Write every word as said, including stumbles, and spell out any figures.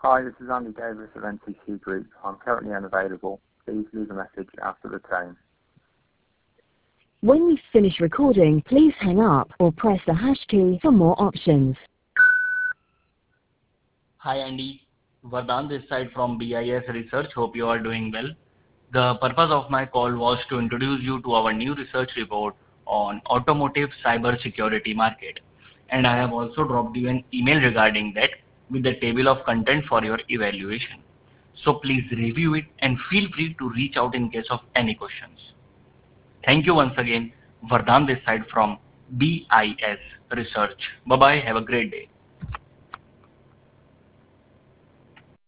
Hi, this is Andy Davis of N T C Group. I'm currently unavailable. Please leave a message after the tone. When you finish recording, please hang up or press the hash key for more options. Hi Andy, Vardhan this side from B I S Research. Hope you are doing well. The purpose of my call was to introduce you to our new research report on automotive cyber security market. And I have also dropped you an email regarding that with the table of content for your evaluation. So please review it and feel free to reach out in case of any questions. Thank you once again, Vardhan this side from B I S Research. Bye bye, have a great day.